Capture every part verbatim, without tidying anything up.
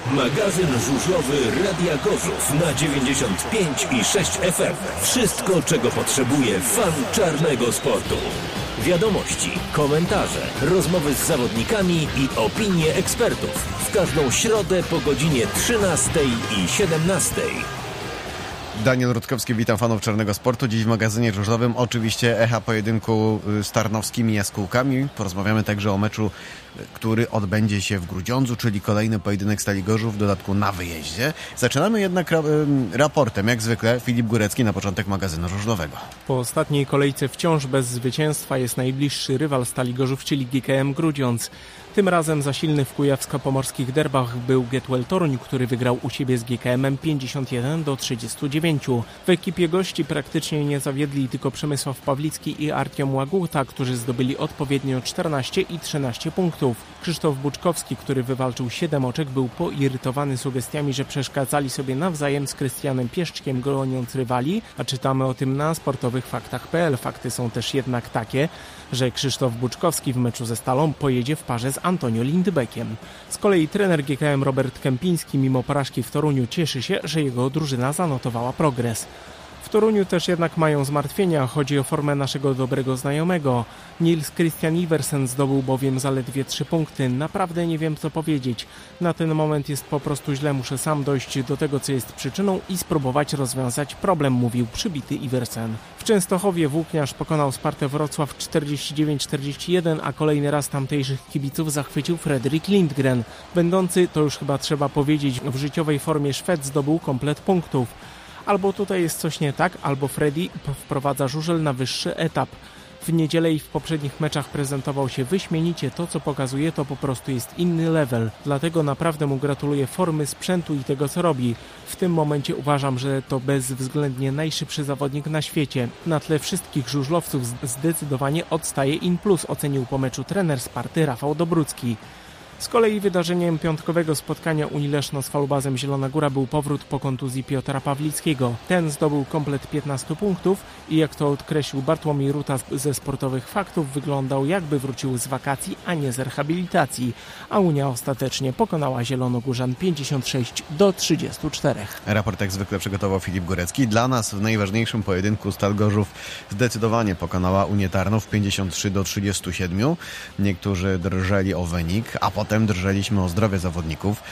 Magazyn żużlowy Radia Gorzów na dziewięćdziesiąt pięć i sześć F M. Wszystko, czego potrzebuje fan czarnego sportu. Wiadomości, komentarze, rozmowy z zawodnikami i opinie ekspertów. W każdą środę po godzinie trzynastej i siedemnastej. Daniel Rutkowski, witam fanów czarnego sportu. Dziś w magazynie żużlowym oczywiście echa pojedynku z tarnowskimi jaskółkami. Porozmawiamy także o meczu, który odbędzie się w Grudziądzu, czyli kolejny pojedynek Stali Gorzów, w dodatku na wyjeździe. Zaczynamy jednak raportem, jak zwykle Filip Górecki na początek magazynu żużlowego. Po ostatniej kolejce wciąż bez zwycięstwa jest najbliższy rywal Stali Gorzów, czyli G K M Grudziądz. Tym razem za silny w kujawsko-pomorskich derbach był Getwell Toruń, który wygrał u siebie z G K M-em pięćdziesiąt jeden do trzydziestu dziewięciu. W ekipie gości praktycznie nie zawiedli tylko Przemysław Pawlicki i Artiom Łaguta, którzy zdobyli odpowiednio czternaście i trzynaście punktów. Krzysztof Buczkowski, który wywalczył siedem oczek, był poirytowany sugestiami, że przeszkadzali sobie nawzajem z Krystianem Pieszczkiem, goniąc rywali, a czytamy o tym na sportowych faktach kropka p l. Fakty są też jednak takie, że Krzysztof Buczkowski w meczu ze Stalą pojedzie w parze z Antonio Lindbeckiem. Z kolei trener G K M Robert Kępiński mimo porażki w Toruniu cieszy się, że jego drużyna zanotowała progres. W Toruniu też jednak mają zmartwienia, chodzi o formę naszego dobrego znajomego. Nils Christian Iversen zdobył bowiem zaledwie trzy punkty. Naprawdę nie wiem co powiedzieć. Na ten moment jest po prostu źle, muszę sam dojść do tego co jest przyczyną i spróbować rozwiązać problem, mówił przybity Iversen. W Częstochowie Włókniarz pokonał Spartę Wrocław czterdzieści dziewięć czterdzieści jeden, a kolejny raz tamtejszych kibiców zachwycił Fredrik Lindgren. Będący, to już chyba trzeba powiedzieć, w życiowej formie Szwed zdobył komplet punktów. Albo tutaj jest coś nie tak, albo Freddy wprowadza żużel na wyższy etap. W niedzielę i w poprzednich meczach prezentował się wyśmienicie, to co pokazuje to po prostu jest inny level. Dlatego naprawdę mu gratuluję formy, sprzętu i tego co robi. W tym momencie uważam, że to bezwzględnie najszybszy zawodnik na świecie. Na tle wszystkich żużlowców zdecydowanie odstaje in plus, ocenił po meczu trener Sparty Rafał Dobrucki. Z kolei wydarzeniem piątkowego spotkania Unii Leszno z Falubazem Zielona Góra był powrót po kontuzji Piotra Pawlickiego. Ten zdobył komplet piętnastu punktów i jak to odkreślił Bartłomiej Ruta ze sportowych faktów, wyglądał jakby wrócił z wakacji, a nie z rehabilitacji. A Unia ostatecznie pokonała Zielonogórzan pięćdziesiąt sześć do trzydziestu czterech. Raport jak zwykle przygotował Filip Górecki. Dla nas w najważniejszym pojedynku Stal Gorzów zdecydowanie pokonała Unię Tarnów pięćdziesiąt trzy do trzydziestu siedmiu. Niektórzy drżeli o wynik, a potem Potem drżeliśmy o zdrowie zawodników.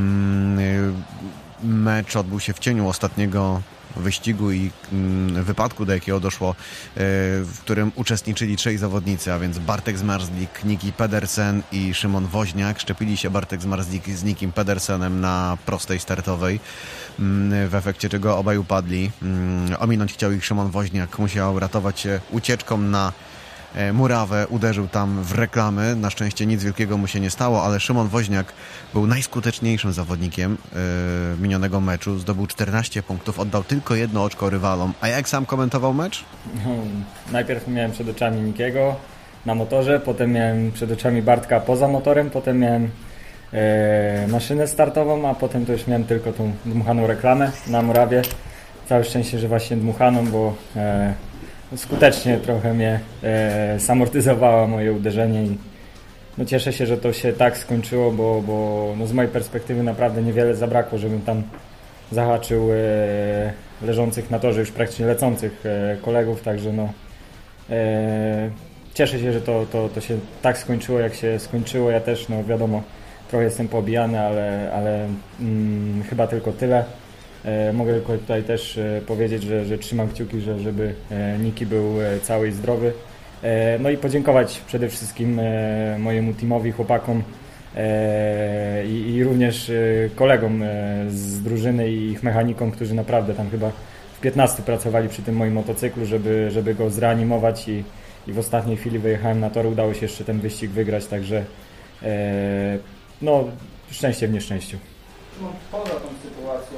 Mecz odbył się w cieniu ostatniego wyścigu i wypadku, do jakiego doszło, w którym uczestniczyli trzej zawodnicy, a więc Bartek Zmarzlik, Niki Pedersen i Szymon Woźniak. Szczepili się Bartek Zmarzlik z Nikim Pedersenem na prostej startowej, w efekcie czego obaj upadli. Ominąć chciał ich Szymon Woźniak, musiał ratować się ucieczką na murawę, uderzył tam w reklamy. Na szczęście nic wielkiego mu się nie stało, ale Szymon Woźniak był najskuteczniejszym zawodnikiem yy, minionego meczu. Zdobył czternaście punktów, oddał tylko jedno oczko rywalom. A jak sam komentował mecz? No, najpierw miałem przed oczami Nikiego na motorze, potem miałem przed oczami Bartka poza motorem, potem miałem e, maszynę startową, a potem to już miałem tylko tą dmuchaną reklamę na murawie. Całe szczęście, że właśnie dmuchaną, bo e, skutecznie trochę mnie e, zamortyzowała moje uderzenie i no cieszę się, że to się tak skończyło, bo, bo no z mojej perspektywy naprawdę niewiele zabrakło, żebym tam zahaczył e, leżących na torze, już praktycznie lecących e, kolegów, także no e, cieszę się, że to, to, to się tak skończyło, jak się skończyło. Ja też, no wiadomo, trochę jestem poobijany, ale, ale mm, chyba tylko tyle. E, mogę tylko tutaj też e, powiedzieć, że, że trzymam kciuki, że, żeby e, Niki był e, cały i zdrowy. E, no i podziękować przede wszystkim e, mojemu teamowi, chłopakom e, i, i również e, kolegom e, z drużyny i ich mechanikom, którzy naprawdę tam chyba w piętnastu pracowali przy tym moim motocyklu, żeby, żeby go zreanimować i, i w ostatniej chwili wyjechałem na tor, udało się jeszcze ten wyścig wygrać, także e, no szczęście w nieszczęściu. No, poza tą sytuacją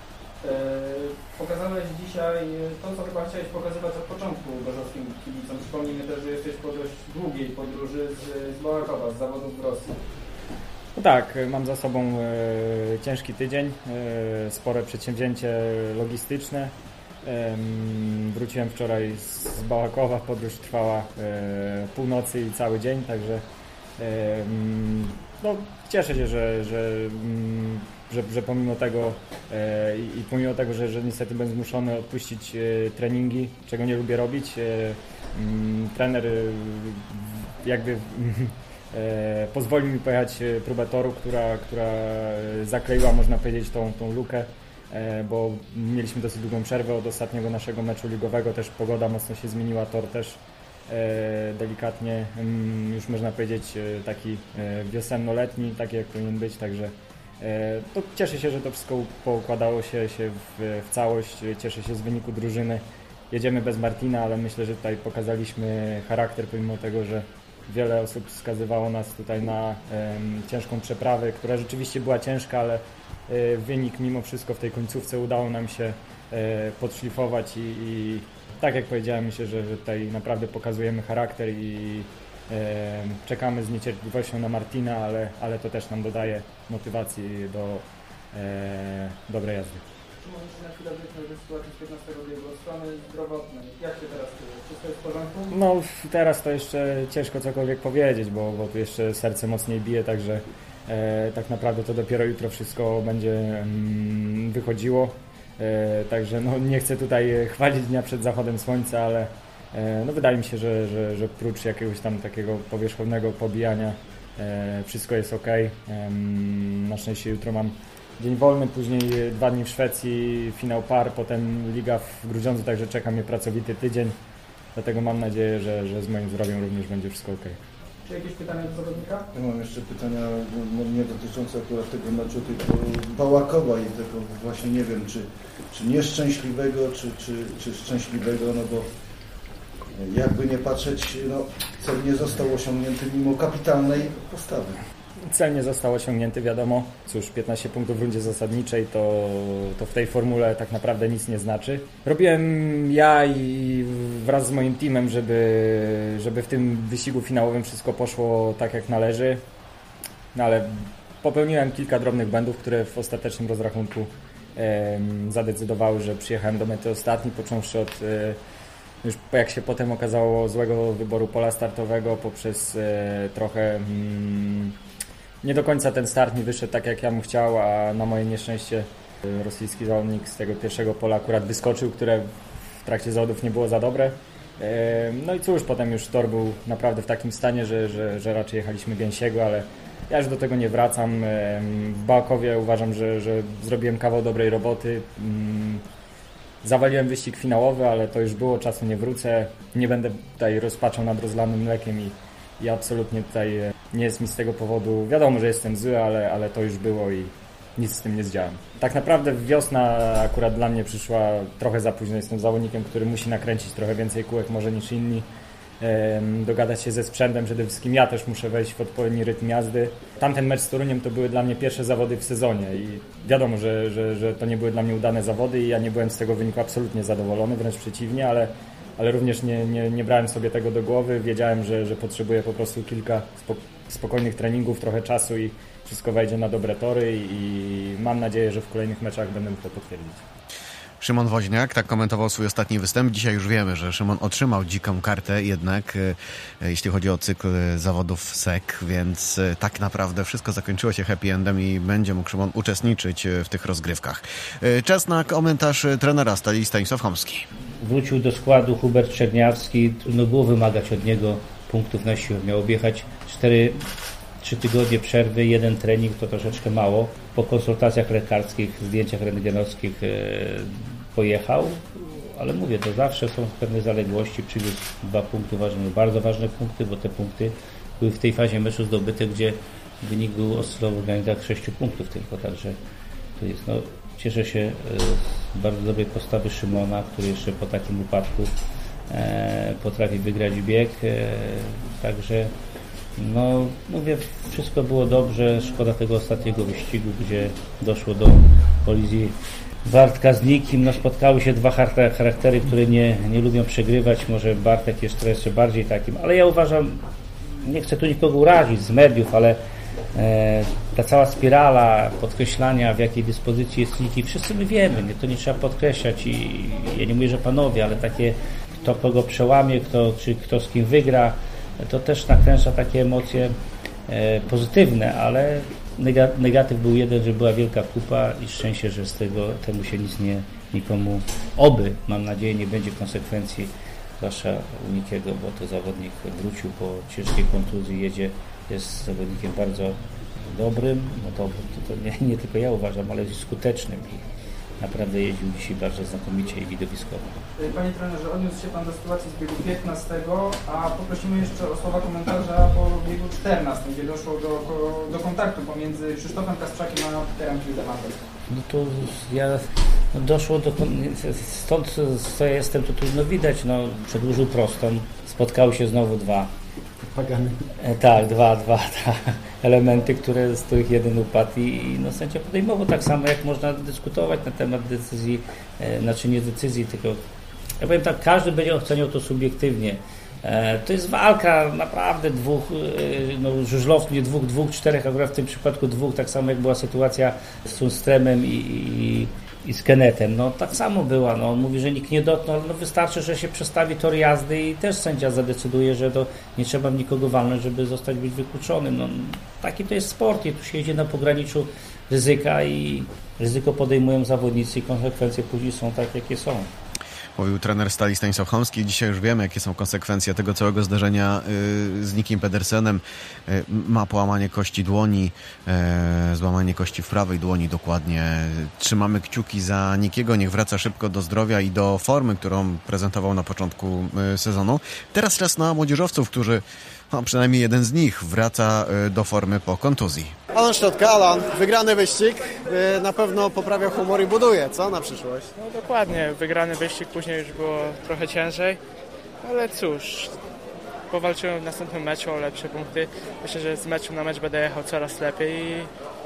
pokazałeś dzisiaj to, co chyba chciałeś pokazywać od początku gorzowskim kibicom. Przypomnijmy też, że jesteś po dość długiej podróży z, z Bałakowa, z zawodów w Rosji. No tak, mam za sobą e, ciężki tydzień, e, spore przedsięwzięcie logistyczne. E, wróciłem wczoraj z Bałakowa, podróż trwała e, północy i cały dzień, także e, no, cieszę się, że, że że, że pomimo tego e, i pomimo tego, że, że niestety będę zmuszony odpuścić e, treningi, czego nie lubię robić, e, m, trener e, jakby e, pozwolił mi pojechać próbę toru, która, która zakleiła, można powiedzieć, tą, tą lukę, e, bo mieliśmy dosyć długą przerwę od ostatniego naszego meczu ligowego, też pogoda mocno się zmieniła, tor też e, delikatnie, m, już można powiedzieć e, taki e, wiosenno-letni, taki jak powinien być, także e, to cieszę się, że to wszystko poukładało się, się w, w całość, cieszę się z wyniku drużyny. Jedziemy bez Martina, ale myślę, że tutaj pokazaliśmy charakter, pomimo tego, że wiele osób wskazywało nas tutaj na um, ciężką przeprawę, która rzeczywiście była ciężka, ale e, wynik mimo wszystko w tej końcówce udało nam się e, podszlifować i, i tak jak powiedziałem, myślę, że, że tutaj naprawdę pokazujemy charakter i e, czekamy z niecierpliwością na Martina, ale, ale to też nam dodaje motywacji do e, dobrej jazdy. Możecie na chwilę wyjść do sytuacji z piętnastego biegu od strony zdrowotnej. Jak się teraz czujesz? Wszystko jest w porządku? No teraz to jeszcze ciężko cokolwiek powiedzieć, bo, bo tu jeszcze serce mocniej bije, także e, tak naprawdę to dopiero jutro wszystko będzie mm, wychodziło. E, także no, nie chcę tutaj chwalić dnia przed zachodem słońca, ale e, no, wydaje mi się, że, że, że prócz jakiegoś tam takiego powierzchownego pobijania e, wszystko jest ok. E, na szczęście jutro mam dzień wolny, później dwa dni w Szwecji, finał par, potem liga w Grudziądzu, także czeka mnie pracowity tydzień. Dlatego mam nadzieję, że, że z moim zdrowiem również będzie wszystko ok. Czy jakieś pytania do zawodnika? Ja mam jeszcze pytania no, nie dotyczące akurat tego meczu, tylko Bałakowa i tego właśnie nie wiem, czy, czy nieszczęśliwego, czy, czy, czy szczęśliwego, no bo jakby nie patrzeć, no cel nie został osiągnięty mimo kapitalnej postawy. Cel nie został osiągnięty, wiadomo. Cóż, piętnaście punktów w rundzie zasadniczej to, to w tej formule tak naprawdę nic nie znaczy. Robiłem ja i wraz z moim teamem, żeby, żeby w tym wyścigu finałowym wszystko poszło tak jak należy. No ale popełniłem kilka drobnych błędów, które w ostatecznym rozrachunku e, zadecydowały, że przyjechałem do mety ostatni, począwszy od e, już jak się potem okazało złego wyboru pola startowego poprzez e, trochę mm, nie do końca ten start mi wyszedł tak jak ja bym chciał, a na moje nieszczęście rosyjski zawodnik z tego pierwszego pola akurat wyskoczył, które w trakcie zawodów nie było za dobre. No i cóż, potem już tor był naprawdę w takim stanie, że, że, że raczej jechaliśmy gęsiego, ale ja już do tego nie wracam. W Bałakowie uważam, że, że zrobiłem kawał dobrej roboty. Zawaliłem wyścig finałowy, ale to już było, czasu nie wrócę. Nie będę tutaj rozpaczał nad rozlanym mlekiem i I absolutnie tutaj nie jest mi z tego powodu, wiadomo, że jestem zły, ale, ale to już było i nic z tym nie zdziałam. Tak naprawdę wiosna akurat dla mnie przyszła trochę za późno. Jestem zawodnikiem, który musi nakręcić trochę więcej kółek może niż inni. Dogadać się ze sprzętem, przede wszystkim ja też muszę wejść w odpowiedni rytm jazdy. Tamten mecz z Toruniem to były dla mnie pierwsze zawody w sezonie i wiadomo, że, że, że to nie były dla mnie udane zawody i ja nie byłem z tego wyniku absolutnie zadowolony, wręcz przeciwnie, ale ale również nie, nie, nie brałem sobie tego do głowy. Wiedziałem, że, że potrzebuję po prostu kilka spokojnych treningów, trochę czasu i wszystko wejdzie na dobre tory i, i mam nadzieję, że w kolejnych meczach będę mógł to potwierdzić. Szymon Woźniak tak komentował swój ostatni występ. Dzisiaj już wiemy, że Szymon otrzymał dziką kartę jednak, jeśli chodzi o cykl zawodów S E C, więc tak naprawdę wszystko zakończyło się happy endem i będzie mógł Szymon uczestniczyć w tych rozgrywkach. Czas na komentarz trenera Stali, Stanisław Chomski. Wrócił do składu Hubert Czerniawski. Trudno było wymagać od niego punktów na siłę. Miał objechać cztery trzy tygodnie przerwy, jeden trening to troszeczkę mało. Po konsultacjach lekarskich, zdjęciach rentgenowskich e, pojechał, ale mówię, to zawsze są pewne zaległości. Przywiózł dwa punkty ważne, bardzo ważne punkty, bo te punkty były w tej fazie meczu zdobyte, gdzie wynik był oscylował w granicach sześciu punktów tylko, także to jest, no, cieszę się z bardzo dobrej postawy Szymona, który jeszcze po takim upadku e, potrafi wygrać bieg, e, także no, mówię, wszystko było dobrze, szkoda tego ostatniego wyścigu, gdzie doszło do kolizji Bartka z Nikim. No, spotkały się dwa charaktery, które nie, nie lubią przegrywać, może Bartek jest jeszcze bardziej takim, ale ja uważam, nie chcę tu nikogo urazić z mediów, ale e, ta cała spirala podkreślania, w jakiej dyspozycji jest Niki, wszyscy my wiemy, nie, to nie trzeba podkreślać i ja nie mówię, że panowie, ale takie kto kogo przełamie, kto, czy kto z kim wygra, to też nakręca takie emocje e, pozytywne, ale Negatyw był jeden, że była wielka kupa i szczęście, że z tego temu się nic nie nikomu, oby, mam nadzieję, nie będzie konsekwencji, zwłaszcza u Nikiego, bo to zawodnik wrócił po ciężkiej kontuzji, jedzie, jest zawodnikiem bardzo dobrym, no to, to, to nie, nie tylko ja uważam, ale skutecznym i naprawdę jeździł dzisiaj bardzo znakomicie i widowiskowo. Panie trenerze, odniósł się Pan do sytuacji z biegu piętnastego, a poprosimy jeszcze o słowa komentarza po biegu czternastym, gdzie doszło do, do kontaktu pomiędzy Krzysztofem Kasprzakiem a Peterem Hildemanem. No to ja no doszło do, stąd co ja jestem, to trudno widać, no przedłużył prostą, spotkały się znowu dwa. Pagany. E, tak, dwa, dwa ta, elementy, które z których jeden upadł i, i no, sędzia podejmował tak samo, jak można dyskutować na temat decyzji, e, znaczy nie decyzji, tylko ja powiem tak, każdy będzie oceniał to subiektywnie. E, to jest walka naprawdę dwóch, e, no żużlowców, nie dwóch, dwóch, czterech, akurat w tym przypadku dwóch, tak samo jak była sytuacja z Sundströmem i, i i z Kennetem, no tak samo była, no on mówi, że nikt nie dotknął, no wystarczy, że się przestawi tor jazdy i też sędzia zadecyduje, że to nie trzeba nikogo walnąć, żeby zostać być wykluczonym, no taki to jest sport i tu się jedzie na pograniczu ryzyka i ryzyko podejmują zawodnicy i konsekwencje później są tak, jakie są. Mówił trener Stali Stanisław Chomski. Dzisiaj już wiemy, jakie są konsekwencje tego całego zdarzenia z Nikim Pedersenem. Ma połamanie kości dłoni, złamanie kości w prawej dłoni dokładnie. Trzymamy kciuki za Nikiego. Niech wraca szybko do zdrowia i do formy, którą prezentował na początku sezonu. Teraz czas na młodzieżowców, którzy, no, przynajmniej jeden z nich wraca do formy po kontuzji. Alan Szczotka, Alan, wygrany wyścig, na pewno poprawia humor i buduje, co na przyszłość? No dokładnie, wygrany wyścig, później już było trochę ciężej, ale cóż, powalczyłem w następnym meczu o lepsze punkty. Myślę, że z meczu na mecz będę jechał coraz lepiej i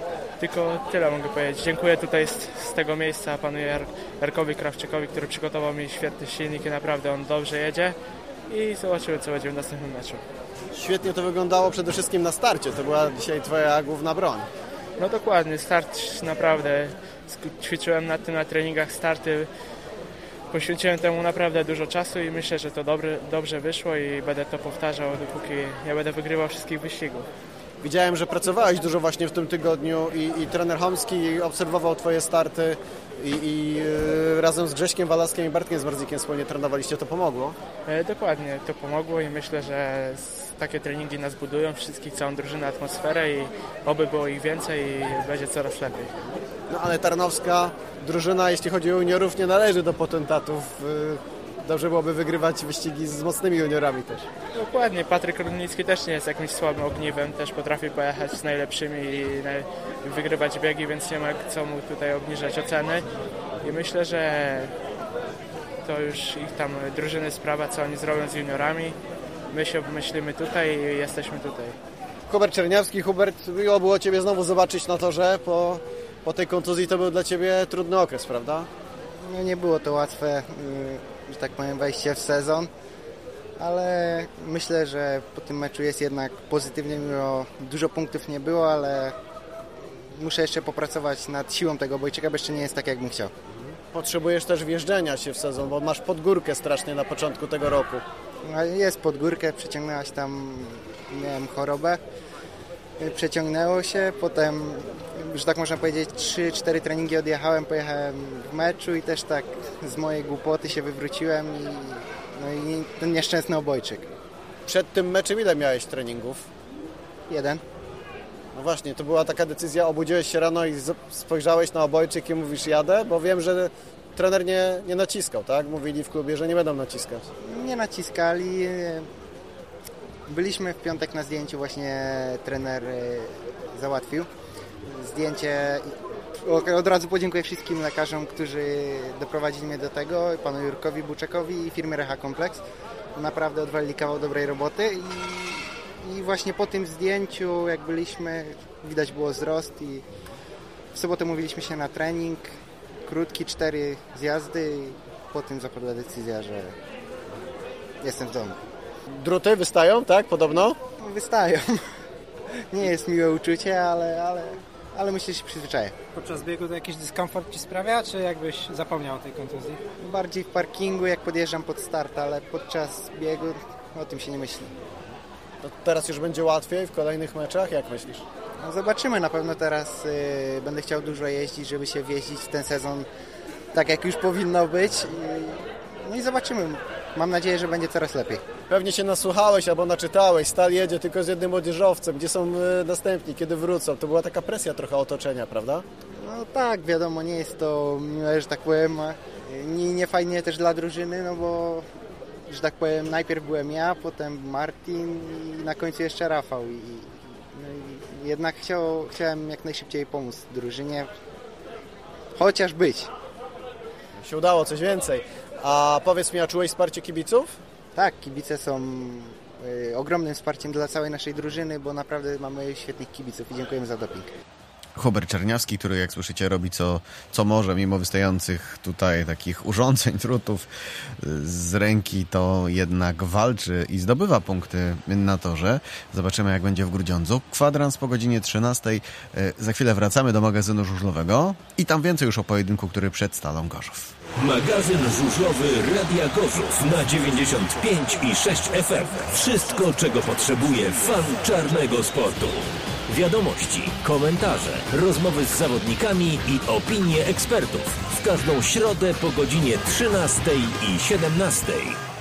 tylko tyle mogę powiedzieć. Dziękuję tutaj z, z tego miejsca panu Jar- Jarkowi Krawczykowi, który przygotował mi świetny silnik i naprawdę on dobrze jedzie i zobaczymy, co będzie w następnym meczu. Świetnie to wyglądało przede wszystkim na starcie, to była dzisiaj twoja główna broń. No dokładnie, start naprawdę, ćwiczyłem nad tym na treningach, starty, poświęciłem temu naprawdę dużo czasu i myślę, że to dobry, dobrze wyszło i będę to powtarzał, dopóki nie będę wygrywał wszystkich wyścigów. Widziałem, że pracowałeś dużo właśnie w tym tygodniu i, i trener Chomski obserwował twoje starty i, i yy, razem z Grześkiem Walaskiem i Bartkiem Zmarzikiem wspólnie trenowaliście. To pomogło? E, dokładnie, to pomogło i myślę, że takie treningi nas budują, wszystkich, całą drużynę, atmosferę i oby było ich więcej i będzie coraz lepiej. No ale tarnowska drużyna, jeśli chodzi o juniorów, nie należy do potentatów. Yy, dobrze byłoby wygrywać wyścigi z mocnymi juniorami też. Dokładnie, Patryk Rudnicki też nie jest jakimś słabym ogniwem, też potrafi pojechać z najlepszymi i wygrywać biegi, więc nie ma co mu tutaj obniżać oceny i myślę, że to już ich tam drużyny sprawa, co oni zrobią z juniorami. My się myślimy tutaj i jesteśmy tutaj. Hubert Czerniawski. Hubert, miło było Ciebie znowu zobaczyć na torze. Po, po tej kontuzji to był dla Ciebie trudny okres, prawda? No nie było to łatwe, że tak powiem, wejście w sezon, ale myślę, że po tym meczu jest jednak pozytywnie, mimo dużo punktów nie było, ale muszę jeszcze popracować nad siłą tego Bojczyka, bo jeszcze nie jest tak, jak bym chciał. Potrzebujesz też wjeżdżenia się w sezon, bo masz podgórkę strasznie na początku tego roku. No, jest podgórkę, przeciągnęłaś tam, miałem chorobę, przeciągnęło się, potem, że tak można powiedzieć, trzy cztery treningi odjechałem, pojechałem w meczu i też tak z mojej głupoty się wywróciłem i, no i ten nieszczęsny obojczyk. Przed tym meczem ile miałeś treningów? Jeden. No właśnie, to była taka decyzja, obudziłeś się rano i spojrzałeś na obojczyk i mówisz jadę, bo wiem, że trener nie, nie naciskał, tak? Mówili w klubie, że nie będą naciskać. Nie naciskali. Byliśmy w piątek na zdjęciu, właśnie trener załatwił zdjęcie. Od razu podziękuję wszystkim lekarzom, którzy doprowadzili mnie do tego, panu Jurkowi Buczekowi i firmie Reha Kompleks. Naprawdę odwalili kawał dobrej roboty i, i właśnie po tym zdjęciu, jak byliśmy, widać było wzrost i w sobotę mówiliśmy się na trening, krótki, cztery zjazdy i po tym zapadła decyzja, że jestem w domu. Druty wystają, tak? Podobno? Wystają. Nie jest miłe uczucie, ale, ale, ale myślę, że się przyzwyczaję. Podczas biegu to jakiś dyskomfort Ci sprawia, czy jakbyś zapomniał o tej kontuzji? Bardziej w parkingu, jak podjeżdżam pod start, ale podczas biegu o tym się nie myśli. To teraz już będzie łatwiej w kolejnych meczach? Jak myślisz? No zobaczymy, na pewno teraz y, będę chciał dużo jeździć, żeby się wjeździć w ten sezon tak jak już powinno być. I, no i zobaczymy. Mam nadzieję, że będzie coraz lepiej. Pewnie się nasłuchałeś albo naczytałeś. Stal jedzie tylko z jednym młodzieżowcem. Gdzie są y, następni, kiedy wrócą? To była taka presja trochę otoczenia, prawda? No tak, wiadomo, nie jest to miłe, że tak powiem, nie, nie fajnie też dla drużyny, no bo, że tak powiem, najpierw byłem ja, potem Martin i na końcu jeszcze Rafał. I, no i jednak chciał, chciałem jak najszybciej pomóc drużynie, chociaż być. Się udało, coś więcej. A powiedz mi, a czułeś wsparcie kibiców? Tak, kibice są y, ogromnym wsparciem dla całej naszej drużyny, bo naprawdę mamy świetnych kibiców i dziękujemy za doping. Hubert Czerniawski, który jak słyszycie robi co, co może, mimo wystających tutaj takich urządzeń, trutów z ręki, to jednak walczy i zdobywa punkty na torze. Zobaczymy, jak będzie w Grudziądzu. Kwadrans po godzinie trzynastej. Za chwilę wracamy do magazynu żużlowego i tam więcej już o pojedynku, który przed Stalą Gorzów. Magazyn żużlowy Radia Gorzów na dziewięćdziesiąt pięć i sześć F M. Wszystko, czego potrzebuje fan czarnego sportu. Wiadomości, komentarze, rozmowy z zawodnikami i opinie ekspertów. W każdą środę po godzinie trzynastej i siedemnastej.